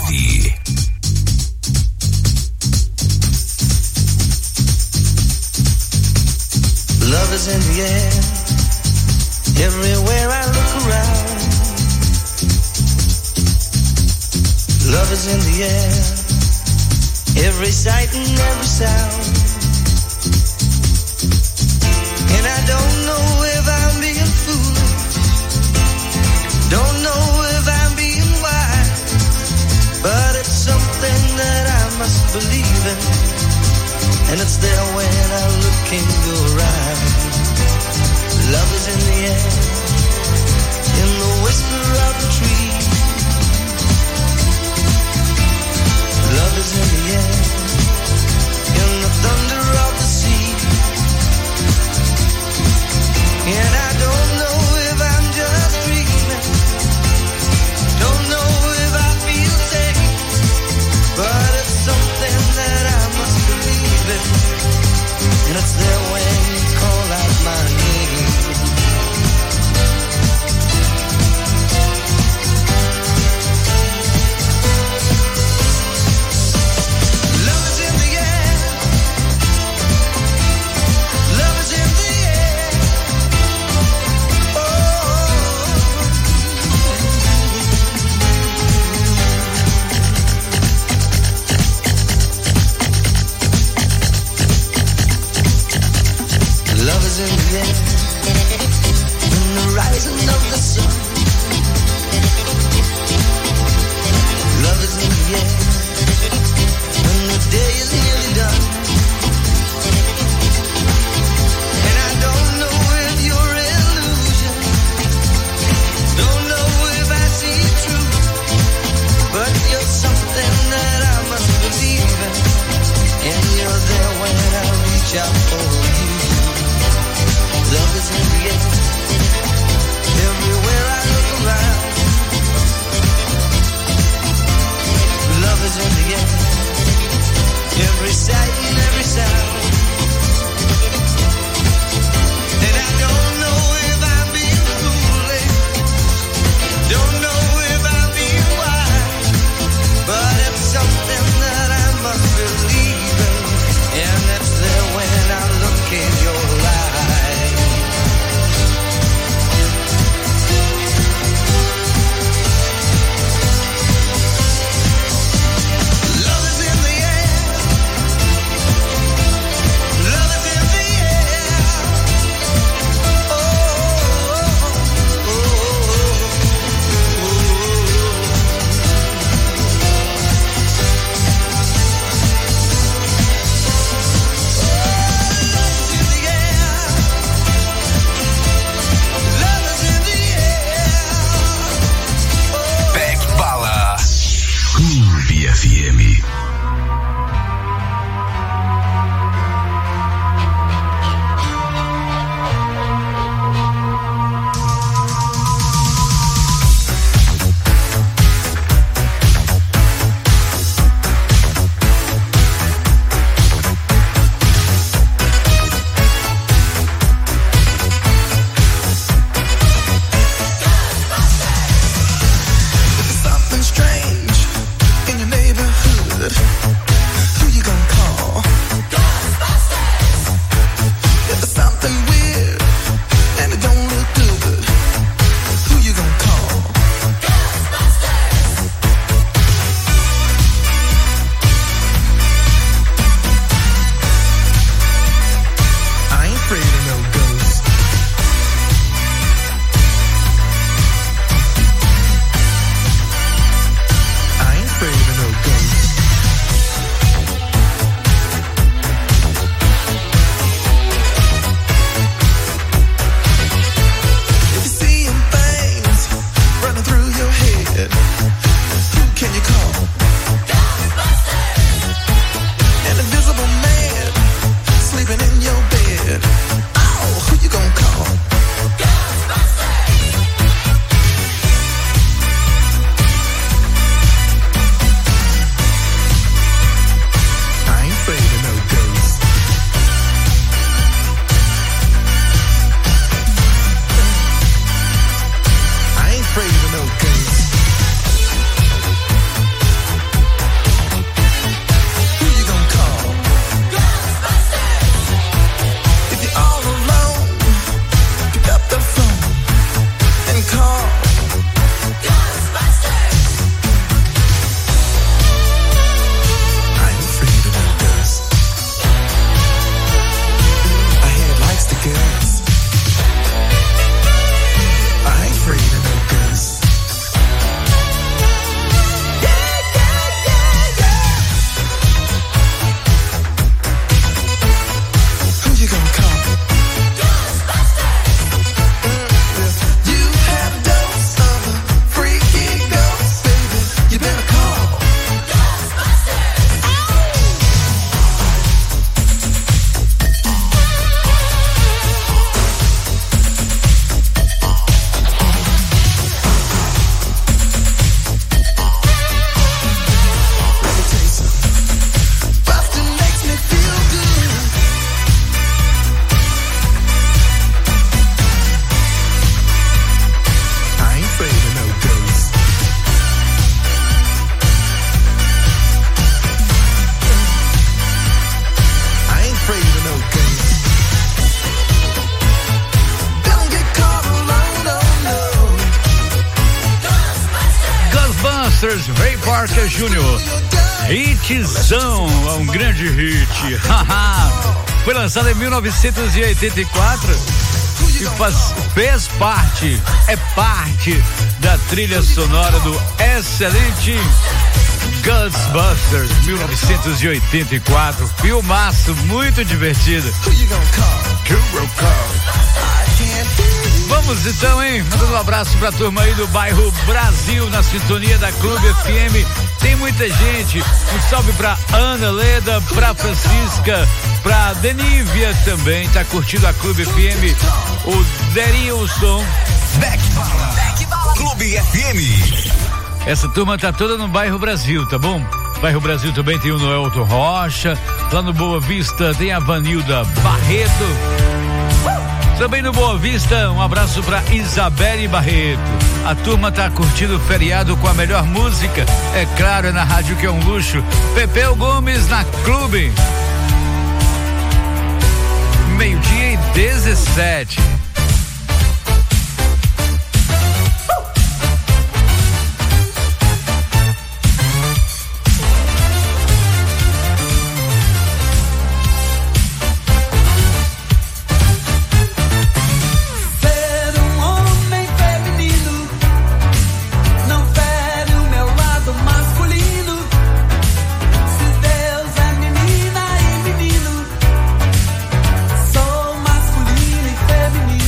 Lady. Love is in the air, everywhere I look around. Love is in the air, every sight and every sound. And I don't know if I'm being foolish, don't know if I'm being wise, but it's something that I must believe in, and it's there when I look in your eyes. Love is in the air, in the whisper of the tree. Love is in the air, in the thunder of the sea. And I don't know if I'm just dreaming, don't know if I feel safe, but it's something that I must believe in, and it's there when you call out my name. Love is in the air, love is in the air. Love is in the air, in the rising of the sun. Love is in the air, when the day is nearly done. And I don't know if you're illusion, don't know if I see it true, but you're something that I must believe in, and you're there when I reach out for you. Love is in the air, everywhere I look around. Love is in the air, every sight and every sound. And I don't know if I'm being foolish, don't know if I'm being wise, but it's something that I must believe in, and it's there when I look in your eyes. Love is in the air, love is in the air. Oh, oh, oh, Beck Bala. BFM. Something strange in your neighborhood. Who you gonna call? Ghostbusters! If there's something weird and it don't look good, who you gonna call? Ghostbusters! I ain't afraid of no ghosts. I ain't afraid of no ghosts. If you're seeing things running through your head, who can you call? Ghostbusters! An invisible man sleeping in your bed. Oh, who you gonna call? Ghostbusters! I ain't afraid of no ghosts. I ain't afraid of no ghosts. Lamarca Júnior. Hitzão, um grande hit. Foi lançado em 1984 e fez parte, é parte da trilha sonora do excelente Ghostbusters 1984. Filmaço muito divertido. Vamos então, hein? Mandando um abraço pra turma aí do bairro Brasil, na sintonia da Clube FM. Tem muita gente. Um salve pra Ana Leda, pra Francisca, pra Denívia também, tá curtindo a Clube FM. O Derilson. Back Bala. Clube FM. Essa turma tá toda no bairro Brasil, tá bom? Bairro Brasil também tem o Noelton Rocha. Lá no Boa Vista tem a Vanilda Barreto. Também no Boa Vista, um abraço pra Isabelle Barreto. A turma tá curtindo o feriado com a melhor música. É claro, é na rádio que é um luxo. Pepeu Gomes na Clube. 12:17. Feminino.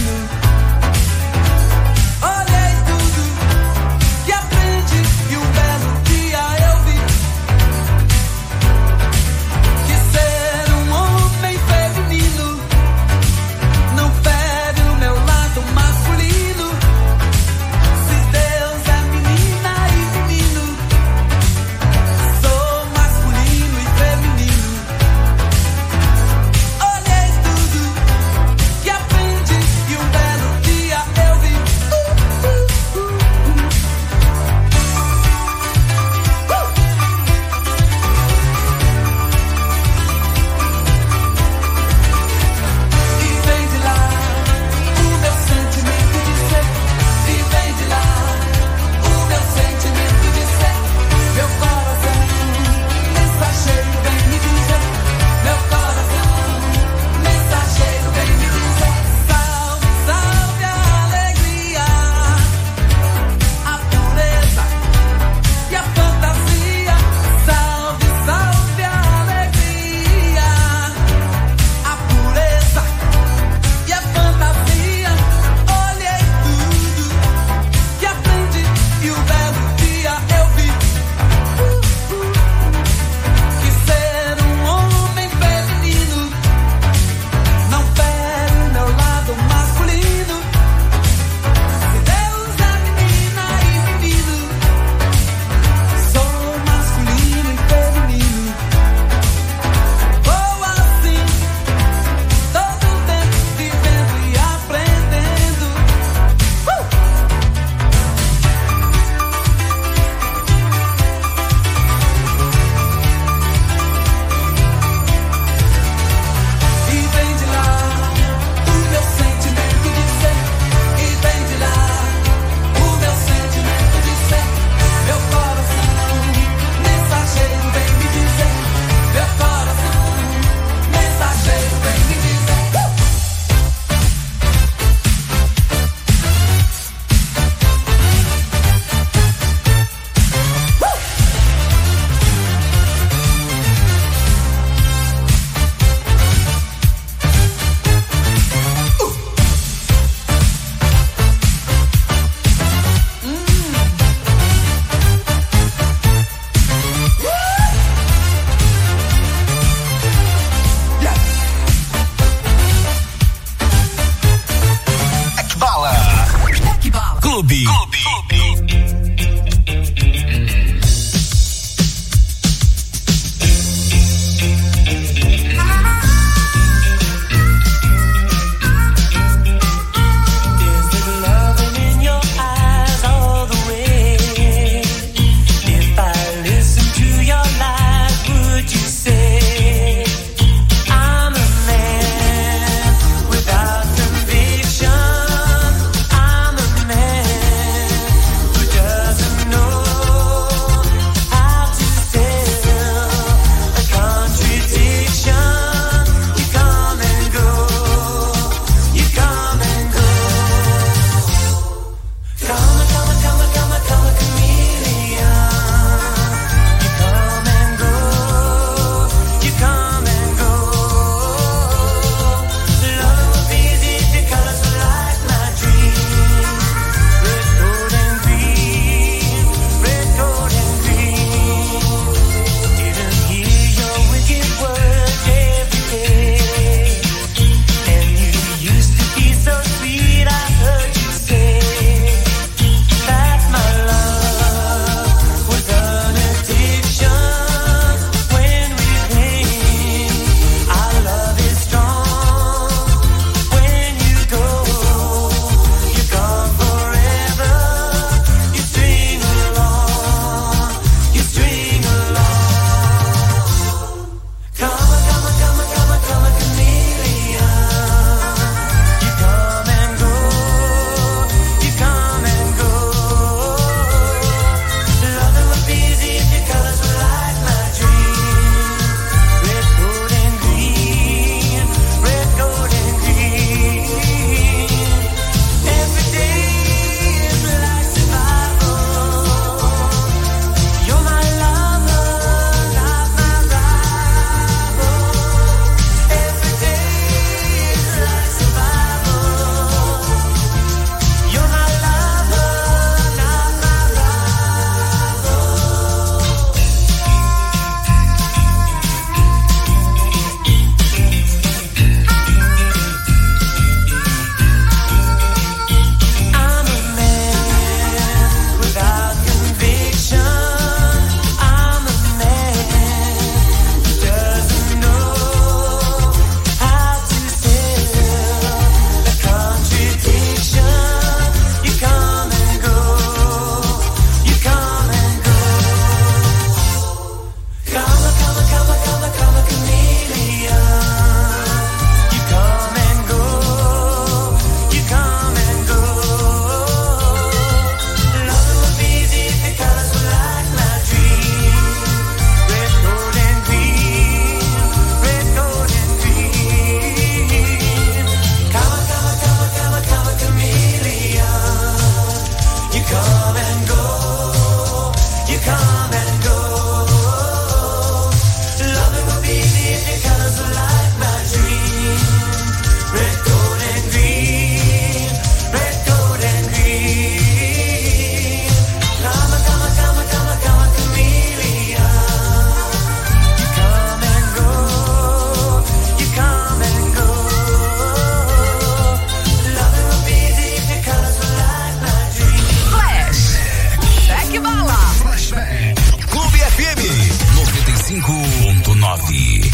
95.9.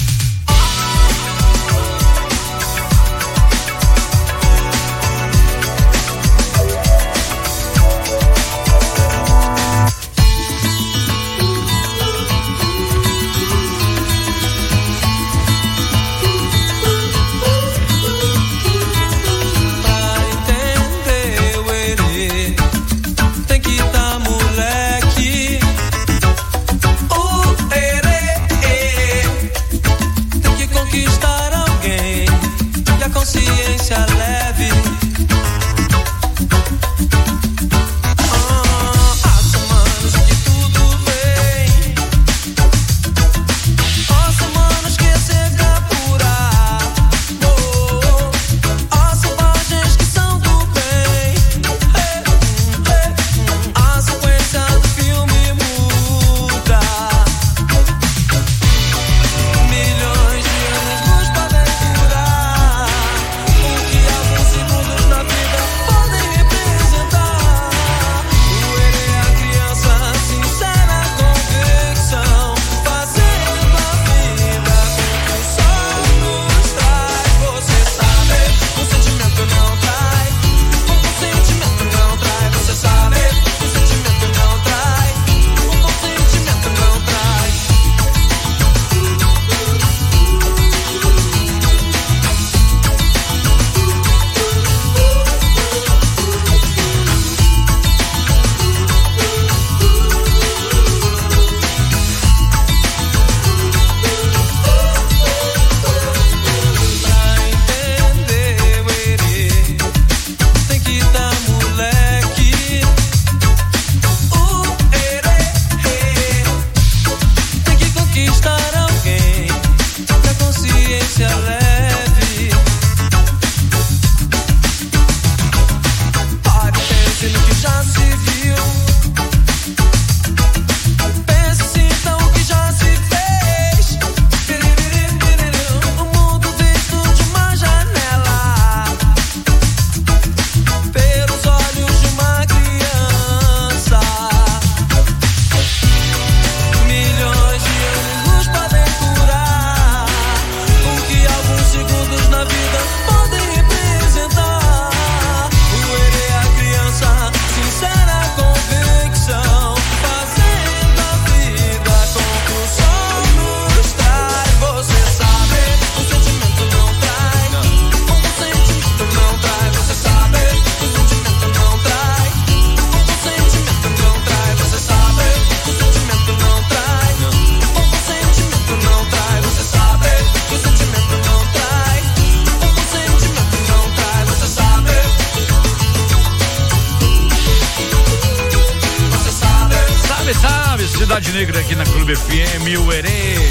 Cidade Negra aqui na Clube FM, Uerê.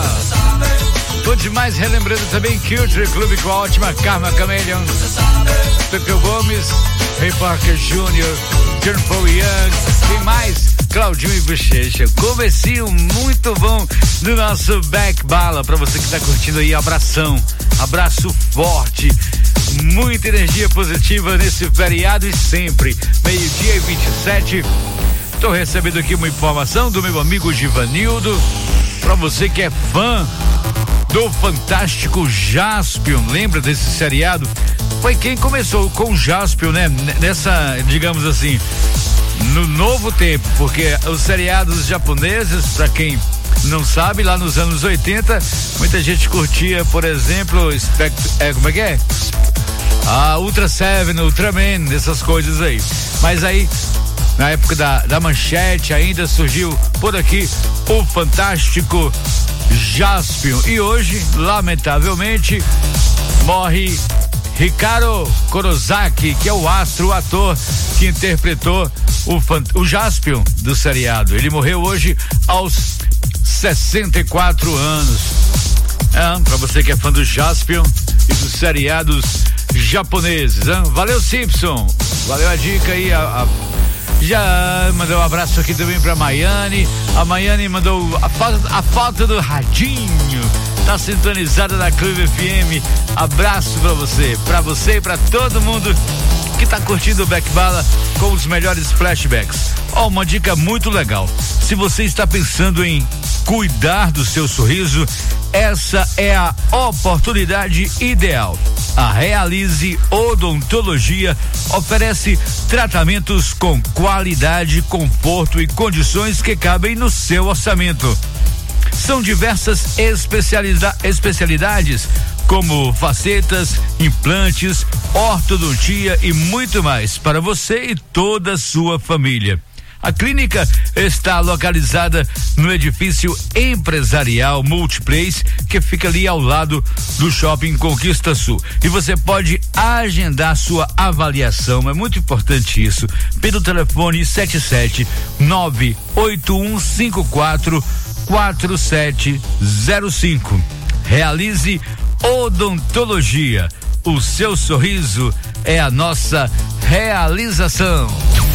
Tô demais, relembrando também Culture Clube com a ótima Karma Chameleon, Pepeu Gomes, Ray Parker Jr., John Paul Young, quem mais? Claudinho e Bochecha. Comecinho muito bom do nosso Back Bala. Pra você que tá curtindo aí, abração, abraço forte, muita energia positiva nesse feriado e sempre, 12:27. Tô recebendo aqui uma informação do meu amigo Givanildo, pra você que é fã do fantástico Jaspion. Lembra desse seriado? Foi quem começou com o Jaspion, né? Nessa, digamos assim, no novo tempo, porque os seriados japoneses, pra quem não sabe, lá nos anos 80, muita gente curtia, por exemplo, como é que é? Ultra Seven, Ultraman, essas coisas aí. Mas aí, na época da Manchete, ainda surgiu por aqui o fantástico Jaspion. E hoje, lamentavelmente, morre Ricardo Kurosaki, que é o ator que interpretou o Jaspion do seriado. Ele morreu hoje aos 64 anos. Pra você que é fã do Jaspion e dos seriados japoneses. Valeu, Simpson. Valeu a dica aí. Já mandou um abraço aqui também pra Maiane. A Maiane mandou a foto do radinho. Tá sintonizada na Clube FM. Abraço pra você e pra todo mundo que tá curtindo o Back Bala com os melhores flashbacks. Uma dica muito legal. Se você está pensando em cuidar do seu sorriso, essa é a oportunidade ideal. A Realize Odontologia oferece tratamentos com qualidade, conforto e condições que cabem no seu orçamento. São diversas especialidades, como facetas, implantes, ortodontia e muito mais para você e toda a sua família. A clínica está localizada no edifício empresarial Multiplace, que fica ali ao lado do Shopping Conquista Sul. E você pode agendar sua avaliação, é muito importante isso, pelo telefone 77981544705. Realize Odontologia. O seu sorriso é a nossa realização.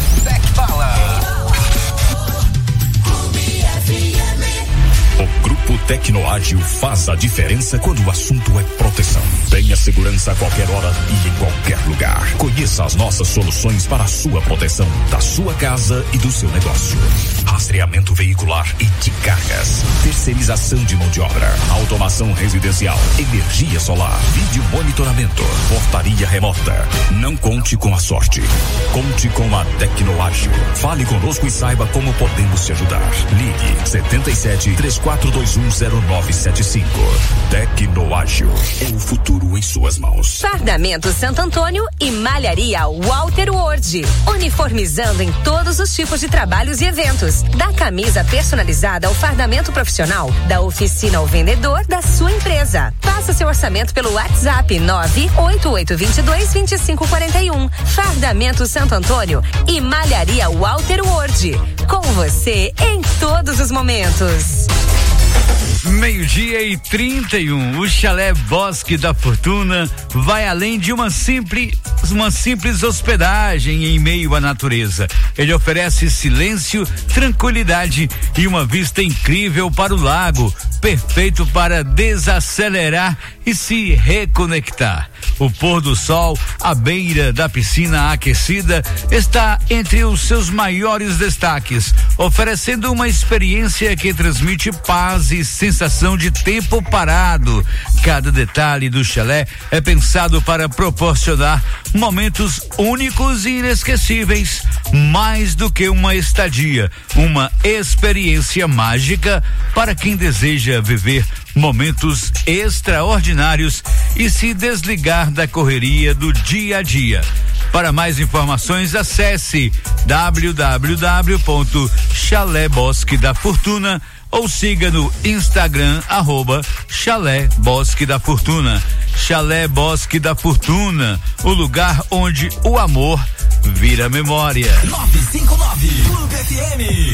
O Grupo Tecnoágil faz a diferença quando o assunto é proteção. Tenha segurança a qualquer hora e em qualquer lugar. Conheça as nossas soluções para a sua proteção, da sua casa e do seu negócio. Rastreamento veicular e de cargas. Terceirização de mão de obra. Automação residencial. Energia solar. Vídeo monitoramento. Portaria remota. Não conte com a sorte. Conte com a Tecnoágil. Fale conosco e saiba como podemos te ajudar. Ligue 77-3421-0975. Tecnoágil. É o futuro em suas mãos. Fardamento Santo Antônio e Malharia Walter Ward. Uniformizando em todos os tipos de trabalhos e eventos. Da camisa personalizada ao fardamento profissional, da oficina ao vendedor da sua empresa. Faça seu orçamento pelo WhatsApp 988222541. Fardamento Santo Antônio e Malharia Walter Ward. Com você em todos os momentos. 12:31. O Chalé Bosque da Fortuna vai além de uma simples hospedagem em meio à natureza. Ele oferece silêncio, tranquilidade e uma vista incrível para o lago, perfeito para desacelerar e se reconectar. O pôr do sol à beira da piscina aquecida está entre os seus maiores destaques, oferecendo uma experiência que transmite paz e sensação de tempo parado. Cada detalhe do chalé é pensado para proporcionar momentos únicos e inesquecíveis, mais do que uma estadia, uma experiência mágica para quem deseja viver momentos extraordinários e se desligar da correria do dia a dia. Para mais informações, acesse www.Chalé Bosque da Fortuna ou siga no Instagram @Chalé Bosque da Fortuna. Chalé Bosque da Fortuna, o lugar onde o amor vira memória. 959 Clube FM.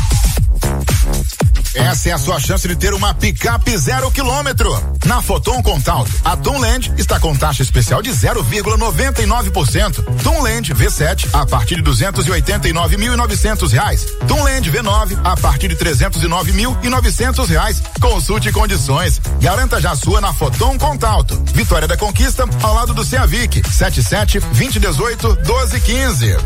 Essa é a sua chance de ter uma picape 0 km. Na Foton Contalto, a Tunland está com taxa especial de 0,99%. Tunland V7 a partir de R$289.900. Tunland V9 a partir de R$309.900. Consulte condições. Garanta já a sua na Foton Contalto. Vitória da Conquista, ao lado do Ceavic. 77-2018-1215.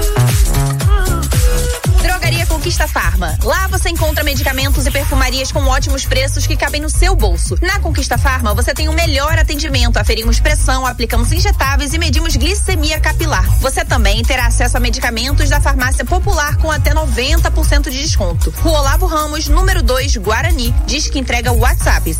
Drogaria Conquista Farma. Lá você encontra medicamentos e perfumarias com ótimos preços que cabem no seu bolso. Na Conquista Farma você tem o melhor atendimento. Aferimos pressão, aplicamos injetáveis e medimos glicemia capilar. Você também terá acesso a medicamentos da farmácia popular com até 90% de desconto. Rua Olavo Ramos, número 2, Guarani. Diz que entrega o WhatsApp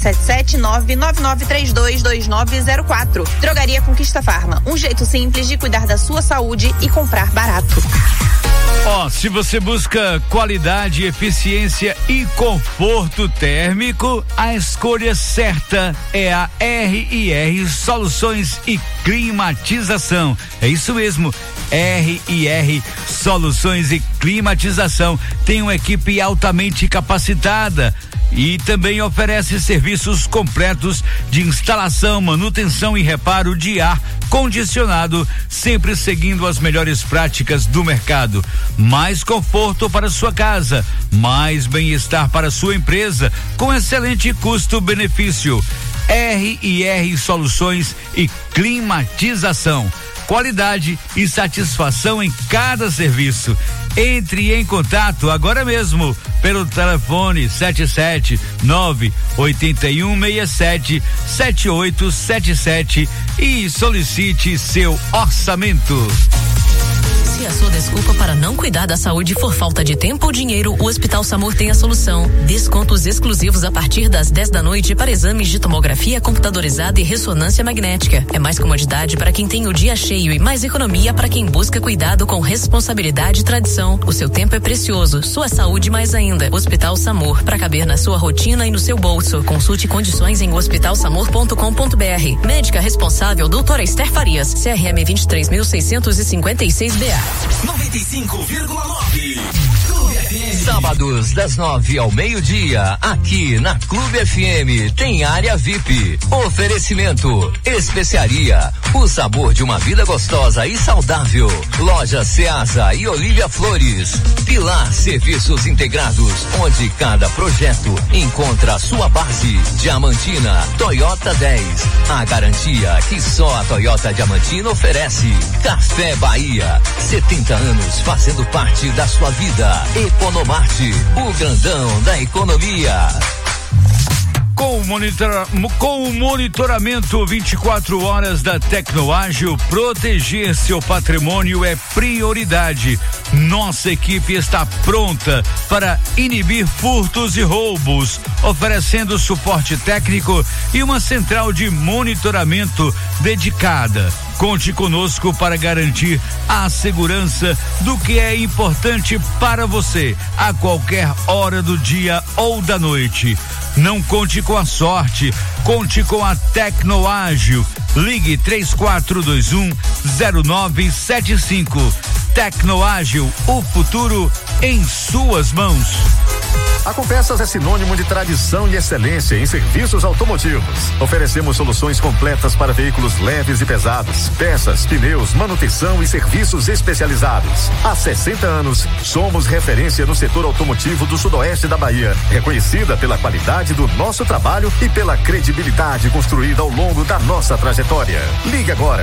77999322904. Drogaria Conquista Farma. Um jeito simples de cuidar da sua saúde e comprar barato. Se você busca qualidade, eficiência e conforto térmico, a escolha certa é a R&R Soluções e Climatização. É isso mesmo, R&R Soluções e Climatização tem uma equipe altamente capacitada e também oferece serviços completos de instalação, manutenção e reparo de ar condicionado, sempre seguindo as melhores práticas do mercado. Mais conforto para sua casa, mais bem-estar para sua empresa, com excelente custo-benefício. R&R Soluções e Climatização. qualidade e satisfação em cada serviço. Entre em contato agora mesmo pelo telefone 779-8167-7877 e solicite seu orçamento. Se a sua desculpa para não cuidar da saúde for falta de tempo ou dinheiro, o Hospital Samur tem a solução. Descontos exclusivos a partir das 10 da noite para exames de tomografia computadorizada e ressonância magnética. É mais comodidade para quem tem o dia cheio e mais economia para quem busca cuidado com responsabilidade e tradição. O seu tempo é precioso, sua saúde mais ainda. Hospital Samur, para caber na sua rotina e no seu bolso. Consulte condições em hospitalsamur.com.br. Médica responsável, doutora Esther Farias, CRM 23.656BA. 95,9. Sábados das 9 ao meio-dia, aqui na Clube FM tem área VIP. Oferecimento Especiaria, o sabor de uma vida gostosa e saudável. Loja Ceasa e Olívia Flores. Pilar Serviços Integrados, onde cada projeto encontra a sua base. Diamantina, Toyota 10, a garantia que só a Toyota Diamantina oferece. Café Bahia, 70 anos fazendo parte da sua vida. Economarte, o grandão da economia. Com o monitoramento 24 horas da Tecnoágil, proteger seu patrimônio é prioridade. Nossa equipe está pronta para inibir furtos e roubos, oferecendo suporte técnico e uma central de monitoramento dedicada. Conte conosco para garantir a segurança do que é importante para você a qualquer hora do dia ou da noite. Não conte com a sorte, conte com a Tecnoágil. Ligue 3421-0975. Tecnoágil, o futuro em suas mãos. A Conpeças é sinônimo de tradição e excelência em serviços automotivos. Oferecemos soluções completas para veículos leves e pesados, peças, pneus, manutenção e serviços especializados. Há 60 anos, somos referência no setor automotivo do sudoeste da Bahia, reconhecida pela qualidade do nosso trabalho e pela credibilidade construída ao longo da nossa trajetória. Ligue agora,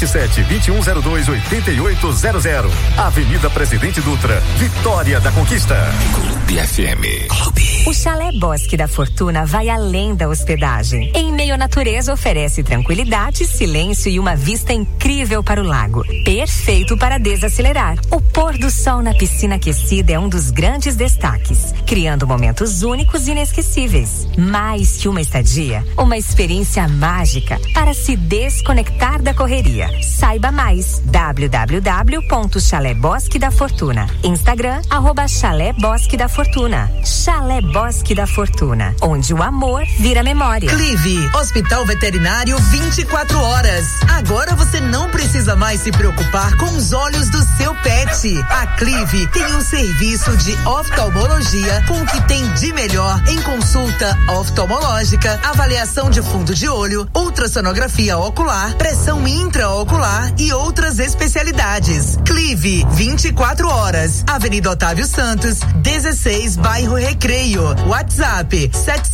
77-2102-8800. Avenida Presidente Dutra, Vitória da Conquista. Clube FM. O Chalé Bosque da Fortuna vai além da hospedagem. Em meio à natureza, oferece tranquilidade, silêncio e uma vista incrível para o lago. Perfeito para desacelerar. O pôr do sol na piscina aquecida é um dos grandes destaques, criando momentos únicos e inesquecíveis. Mais que uma estadia, uma experiência mágica para se desconectar da correria. Saiba mais, www.Chalé Bosque da Fortuna. Instagram, @Chalé Bosque da Fortuna. Chalé Bosque da Fortuna, onde o amor vira memória. Clive, Hospital Veterinário 24 horas. Agora você não precisa mais se preocupar com os olhos do seu pet. A Clive tem um serviço de oftalmologia com o que tem de melhor em consulta oftalmológica, avaliação de fundo de olho, ultrassonografia ocular, pressão intraocular e outras especialidades. Clive, 24 horas. Avenida Otávio Santos, 16, bairro Recreio. WhatsApp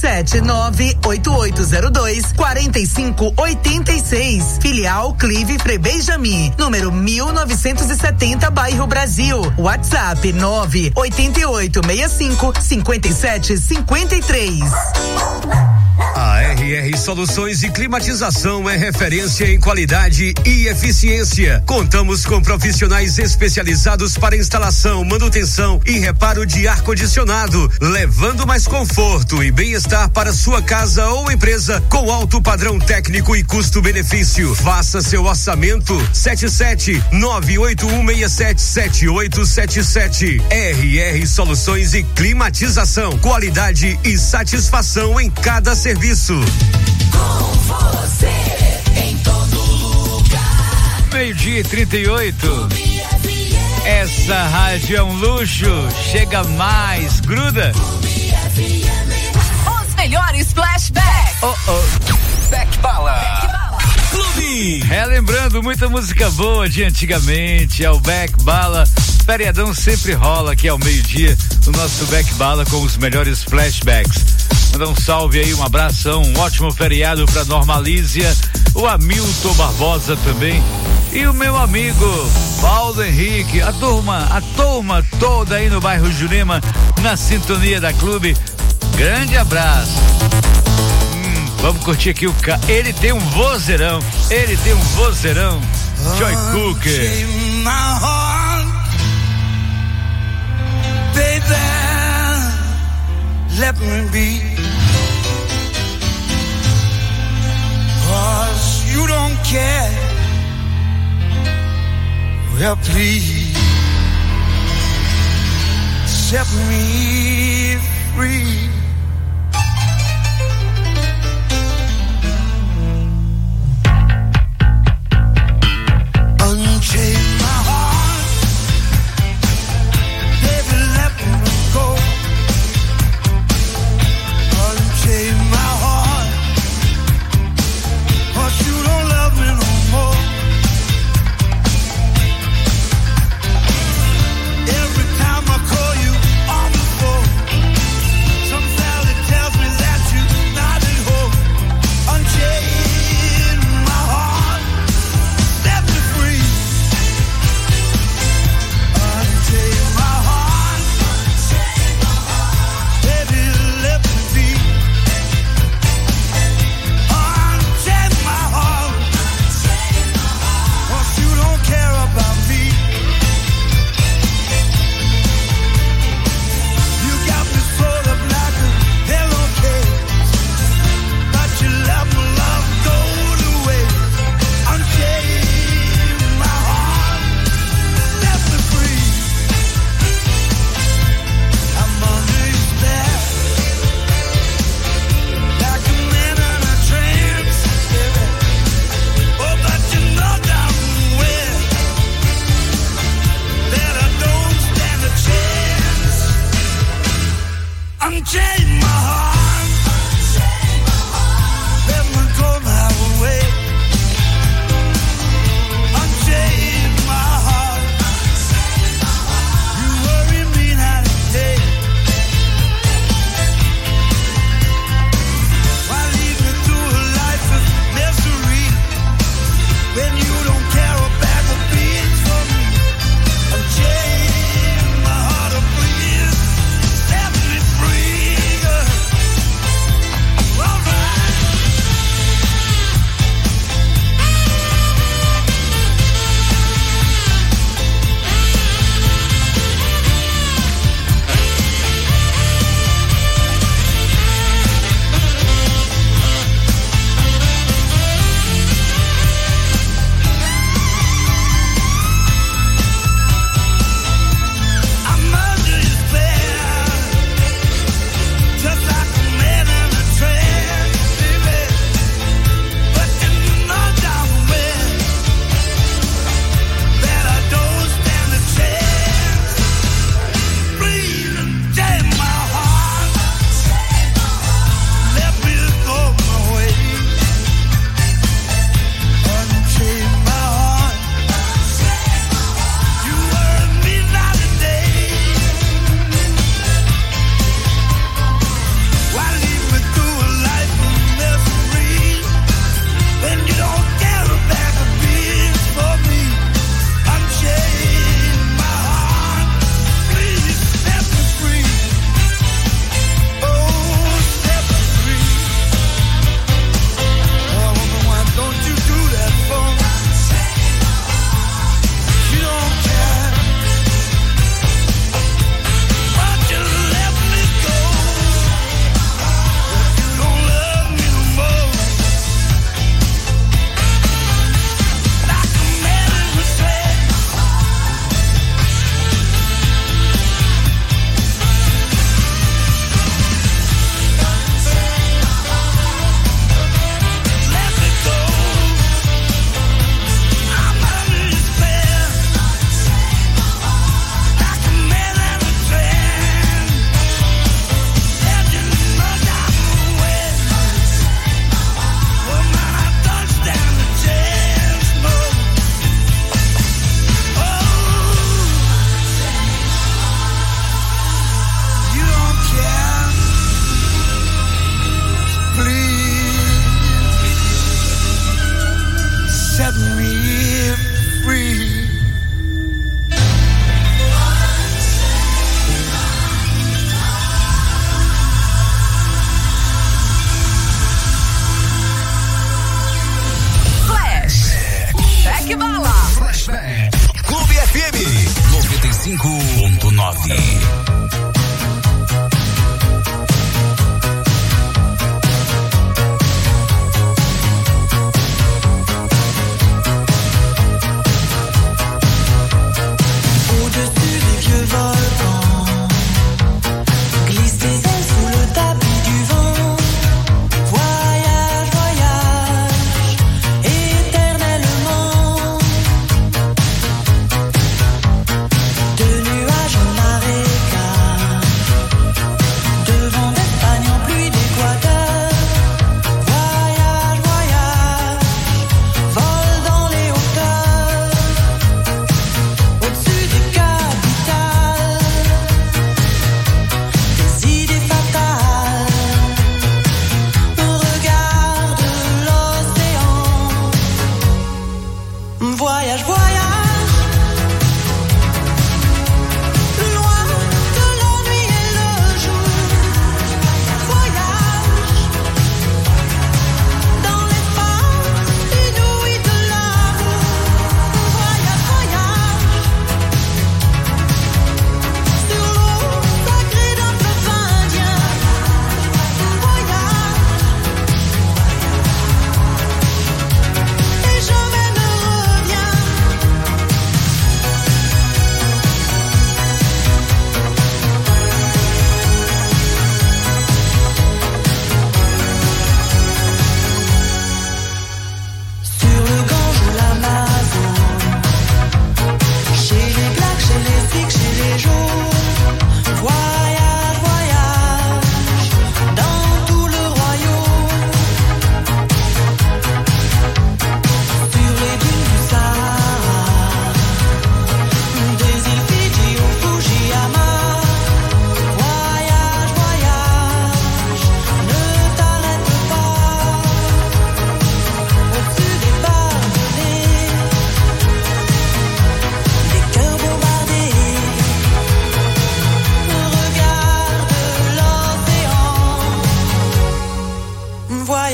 779-8802-4586. Filial Clive Frei Benjamin, número 1970, bairro Brasil. WhatsApp 98865-5753. A RR Soluções e Climatização é referência em qualidade e eficiência. Contamos com profissionais especializados para instalação, manutenção e reparo de ar-condicionado, levando mais conforto e bem-estar para sua casa ou empresa com alto padrão técnico e custo-benefício. Faça seu orçamento 77-98167-7877. RR Soluções e Climatização, qualidade e satisfação em cada serviço. Com você em todo lugar. 12:38. Essa rádio é um luxo. Chega mais, gruda. Os melhores flashbacks. Beck Bala. Clube. Relembrando muita música boa de antigamente. É o Beck Bala. Feriadão sempre rola aqui ao meio-dia. O nosso Beck Bala com os melhores flashbacks. Mandar um salve aí, um abração, um ótimo feriado pra Normalízia, o Hamilton Barbosa também. E o meu amigo Paulo Henrique, a turma toda aí no bairro Jurema, na sintonia da Clube. Grande abraço. Vamos curtir aqui ele tem um vozeirão. Joy Cooker. Baby, let me be, 'cause you don't care. Well, please set me free. Unchain my heart, baby, let me go. Unchain my heart, 'cause you don't love me no more. Every time I call you on the phone, some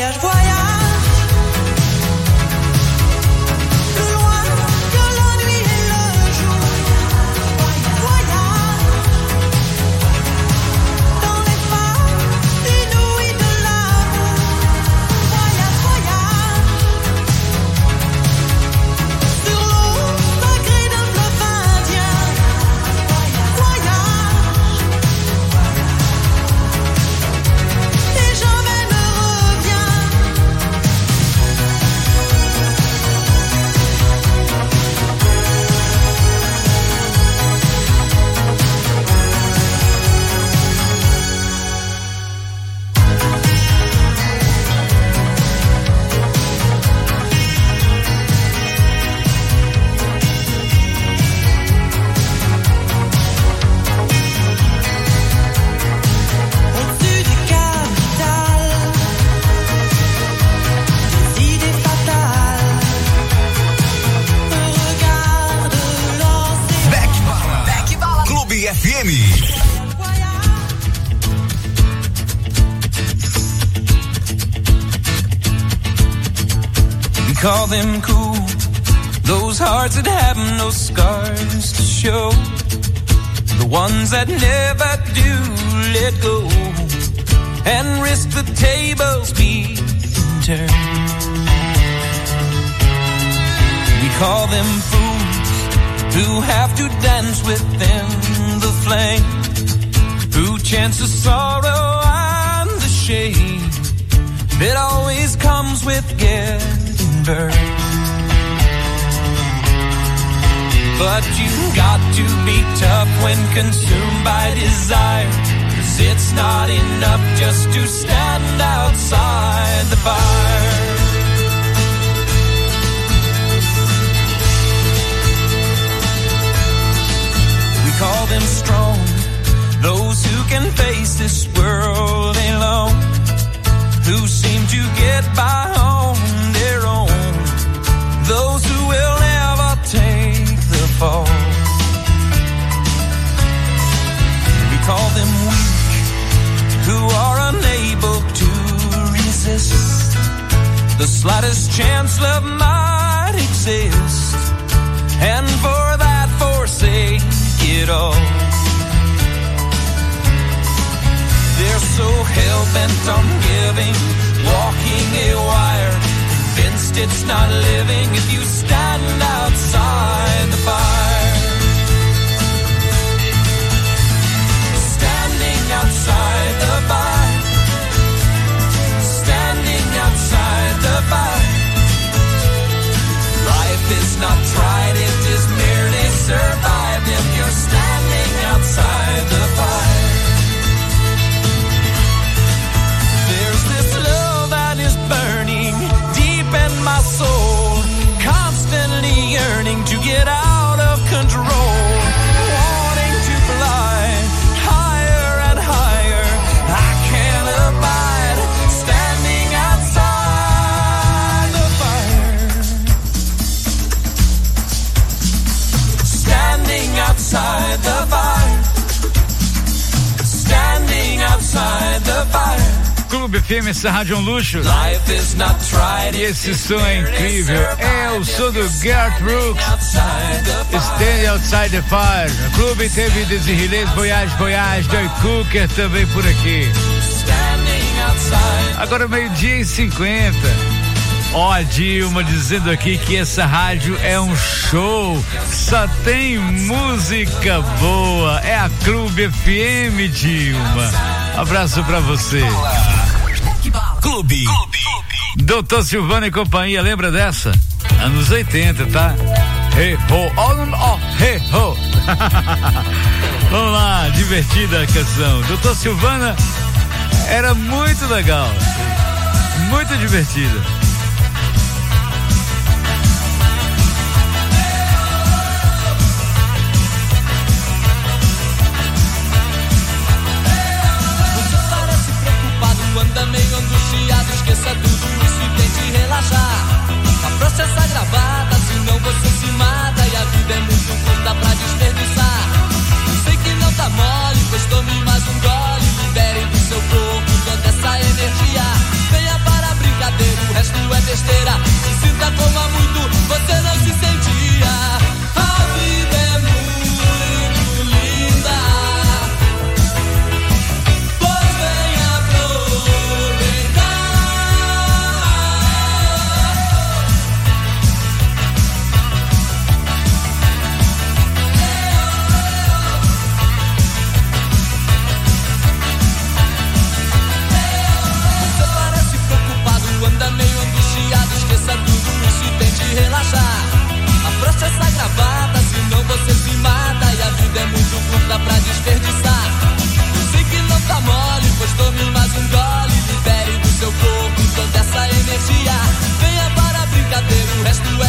voyage, voyage. Plus loin que la nuit et le jour. Voyage. Dans les phares inouïes de l'amour. Voyage, voyage. Sur l'eau sacrée d'un fleuve indien. Voyage. Et jamais ne reviens. Au-dessus des capitales, des idées fatales. Regarde l'océan. Back Bala. Clube FM. We call them cool, those hearts that have no scars to show, the ones that never do let go and risk the tables being turned. We call them fools who have to dance within the flame, who chance the sorrow and the shame that always comes with getting burned. But you got to be tough when consumed by desire, 'cause it's not enough just to stand outside the fire. We call them strong, those who can face this world alone, who seem to get by on their own, those who will never take the fall. We call them weak, who are unable to resist the slightest chance love might exist, and for that forsake it all. They're so hell-bent on giving, walking a wire, convinced it's not living if you stand outside the fire. Standing outside the fire. Standing outside the fire. Life is not tried, it is merely survived if you're standing outside the fire. There's this love that is burning deep in my soul, constantly yearning to get out of control, wanting to fly higher and higher. I can't abide standing outside the fire. Standing outside the fire. Standing outside the fire. Clube FM, essa rádio é um luxo. E esse som é incrível. É o som do Garth Brooks. Stand Outside the Fire. O clube teve Desirrilês, Voyage, Joy Cooker também por aqui. Agora 12:50. Ó, a Dilma dizendo aqui que essa rádio é um show, só tem música boa. É a Clube FM, Dilma. Abraço pra você. Clube. Doutor Silvano e companhia, lembra dessa? Anos 80, tá? Hey ho, hey ho. Vamos lá, divertida a canção. Doutor Silvana era muito legal, muito divertida. Anda meio angustiado, esqueça tudo isso e tente relaxar. A processa gravada, senão você se mata. E a vida é muito curta pra desperdiçar. Eu sei que não tá mole, pois tome mais um gole. Libere do seu corpo toda essa energia. Venha para a brincadeira.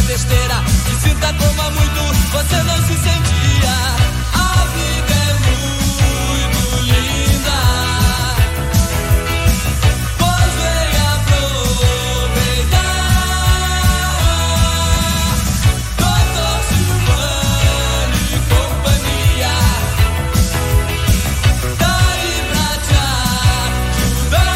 besteira. Se sinta como há muito você não se sentia. A vida é muito linda, pois vem aproveitar. Doutor Silvani e companhia, tá aí pra te ajudar.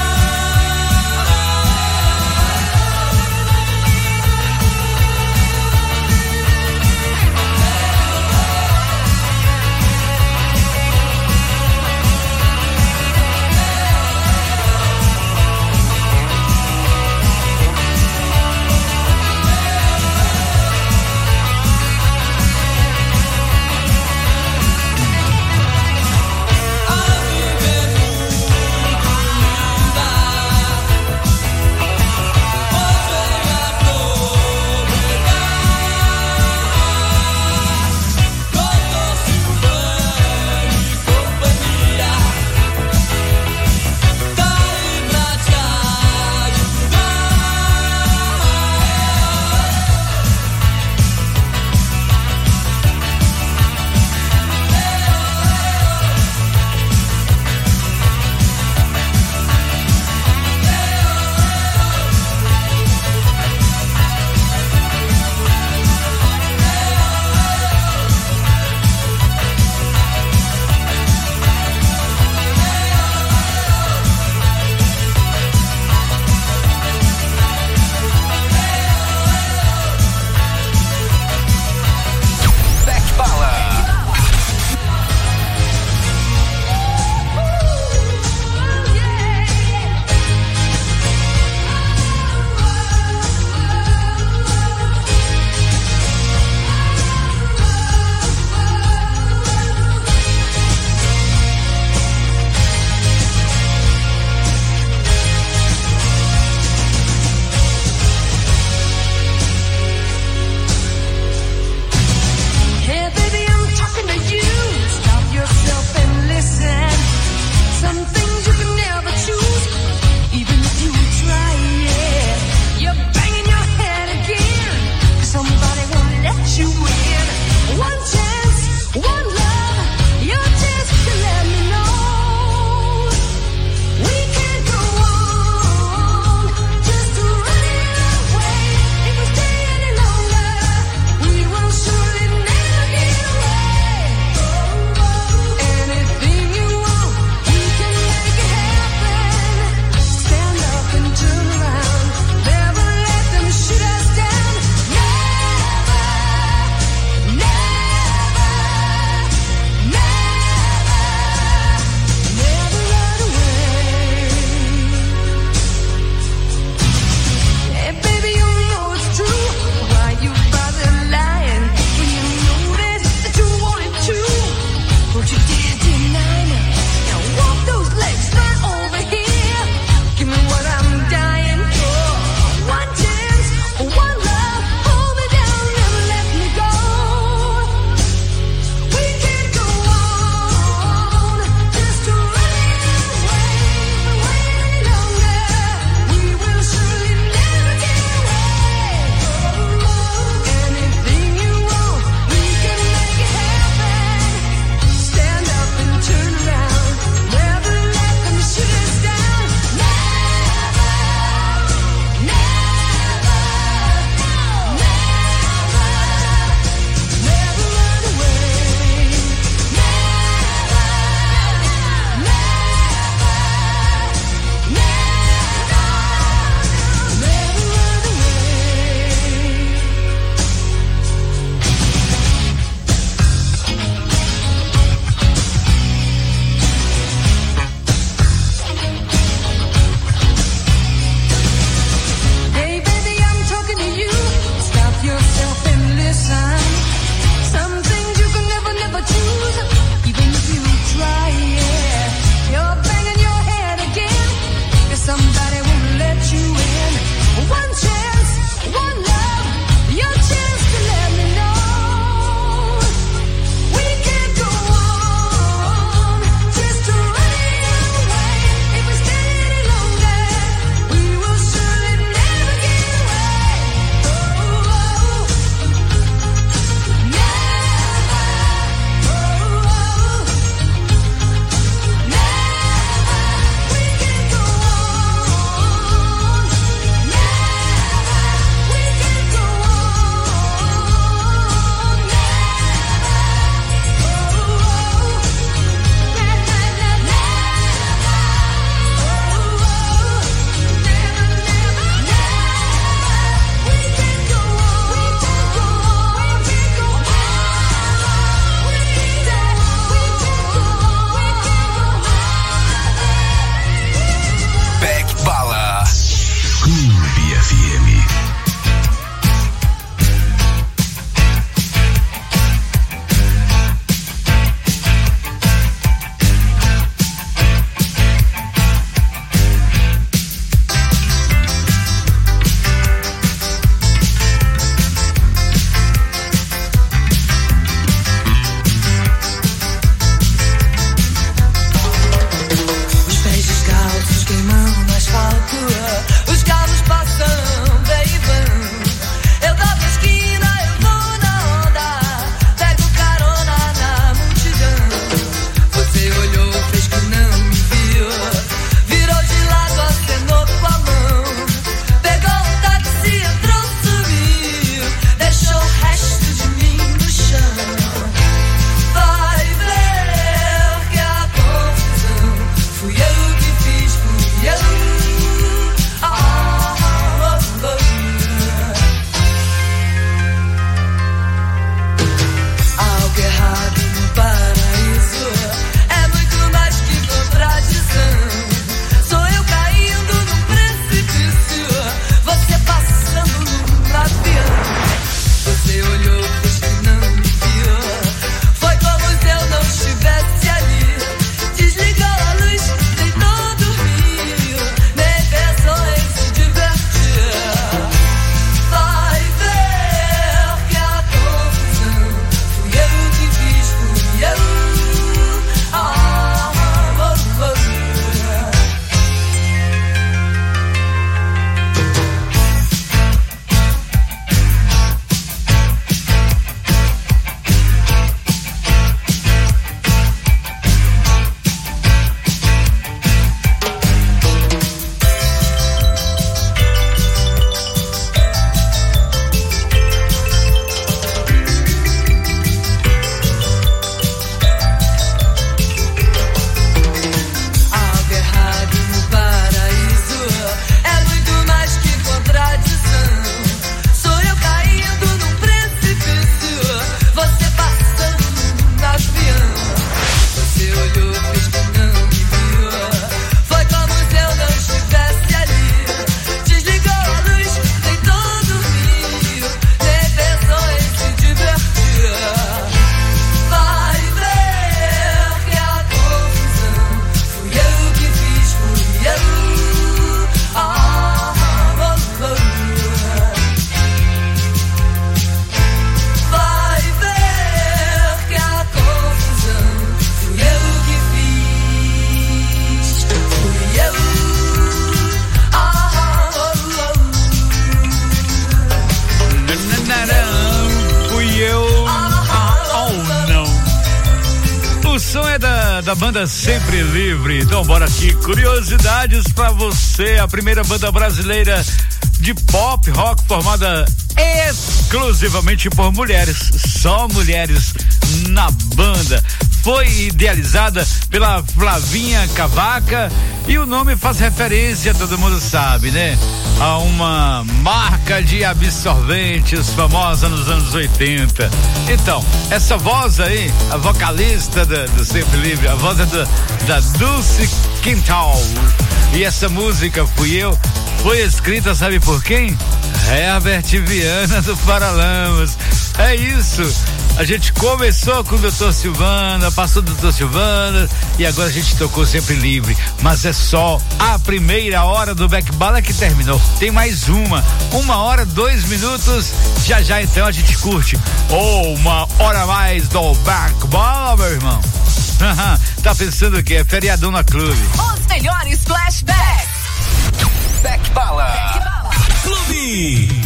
da banda Sempre Livre. Então bora aqui, curiosidades pra você. A primeira banda brasileira de pop rock formada exclusivamente por mulheres, só mulheres na banda. Foi idealizada pela Flavinha Cavaca e o nome faz referência, todo mundo sabe, né? A uma marca de absorventes famosa nos anos 80. Então, essa voz aí, a vocalista do Sempre Livre, a voz é da Dulce Quintal. E essa música foi escrita, sabe por quem? Herbert Viana do Paralamas. É isso. A gente começou com o Dr. Silvana, passou do Dr. Silvana e agora a gente tocou Sempre Livre. Mas é só a primeira hora do Back Bala que terminou. Tem mais uma hora, 2 minutos. Já então a gente curte. Uma hora a mais do Back Bala, meu irmão. Tá pensando o quê? É feriadão na clube. Os melhores flashbacks. Back Bala. Clube.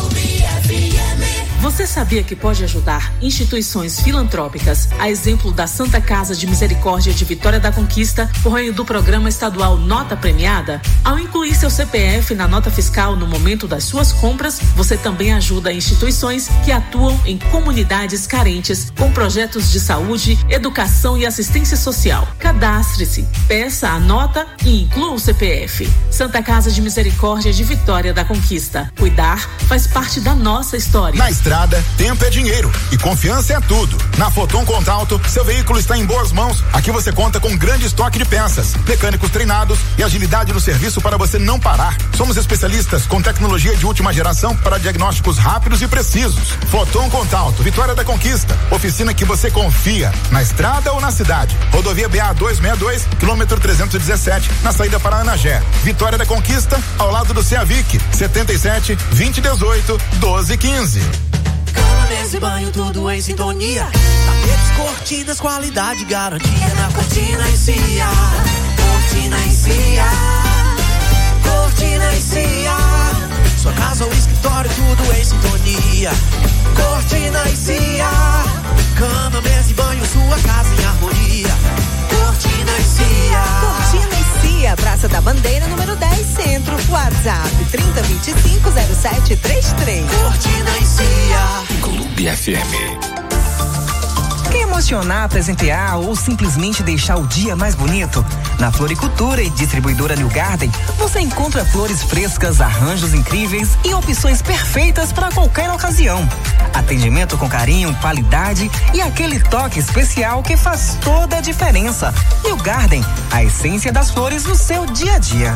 Você sabia que pode ajudar instituições filantrópicas, a exemplo da Santa Casa de Misericórdia de Vitória da Conquista, por meio do programa estadual Nota Premiada? Ao incluir seu CPF na nota fiscal no momento das suas compras, você também ajuda instituições que atuam em comunidades carentes com projetos de saúde, educação e assistência social. Cadastre-se, peça a nota e inclua o CPF. Santa Casa de Misericórdia de Vitória da Conquista. Cuidar faz parte da nossa história. Na estrada, tempo é dinheiro e confiança é tudo. Na Foton Contalto, seu veículo está em boas mãos. Aqui você conta com grande estoque de peças, mecânicos treinados e agilidade no serviço para você não parar. Somos especialistas com tecnologia de última geração para diagnósticos rápidos e precisos. Foton Contalto, Vitória da Conquista. Oficina que você confia, na estrada ou na cidade. Rodovia BA 262, quilômetro 317, na saída para Anagé. Vitória da Conquista, ao lado do Ceavic, 77 2018 1215. Cama, mesa e banho, tudo em sintonia. Tapetes, cortinas, qualidade, garantia na Cortina e Cia. Cortina e Cia. Cortina e Cia. Sua casa ou escritório, tudo em sintonia. Cortina e Cia. Cama, mesa e banho, sua casa em harmonia. Cortina e Cia. Cortina e Cia, Praça da Bandeira, número 10, Centro. WhatsApp 3025-0733. Cortina e Cia. Clube FM. Quer emocionar, presentear ou simplesmente deixar o dia mais bonito? Na Floricultura e Distribuidora New Garden, você encontra flores frescas, arranjos incríveis e opções perfeitas para qualquer ocasião. Atendimento com carinho, qualidade e aquele toque especial que faz toda a diferença. New Garden, a essência das flores no seu dia a dia.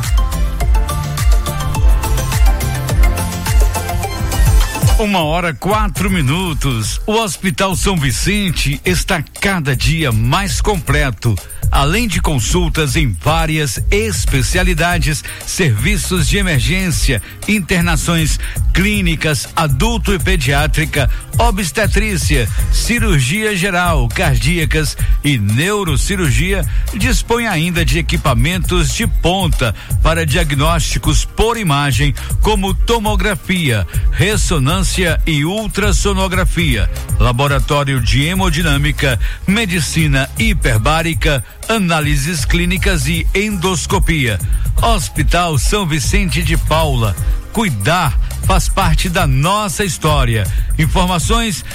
1h04. O Hospital São Vicente está cada dia mais completo. Além de consultas em várias especialidades, serviços de emergência, internações clínicas, adulto e pediátrica, obstetrícia, cirurgia geral, cardíacas e neurocirurgia, dispõe ainda de equipamentos de ponta para diagnósticos por imagem, como tomografia, ressonância e ultrassonografia, laboratório de hemodinâmica, medicina hiperbárica, análises clínicas e endoscopia. Hospital São Vicente de Paula. Cuidar faz parte da nossa história. Informações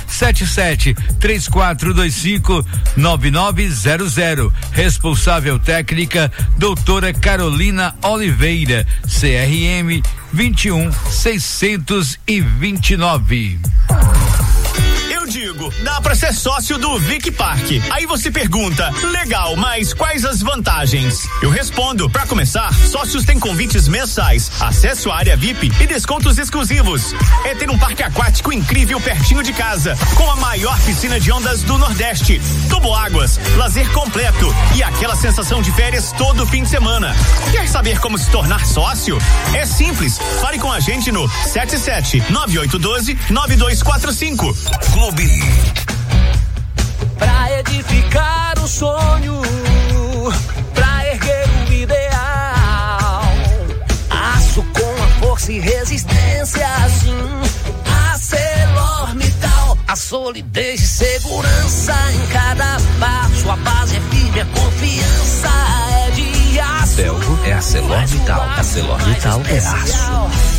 77-3425-9900. Responsável técnica doutora Carolina Oliveira, CRM 21629. Digo, dá pra ser sócio do Vic Park. Aí você pergunta, legal, mas quais as vantagens? Eu respondo, pra começar, sócios têm convites mensais, acesso à área VIP e descontos exclusivos. É ter um parque aquático incrível pertinho de casa, com a maior piscina de ondas do Nordeste, toboáguas, lazer completo e aquela sensação de férias todo fim de semana. Quer saber como se tornar sócio? É simples, fale com a gente no 77-9812-9245. Clube. Pra edificar o sonho, pra erguer o ideal, aço com a força e resistência, assim, ArcelorMittal A solidez e segurança em cada passo. A base é firme, a confiança é de aço. Belgo é ArcelorMittal. ArcelorMittal é aço.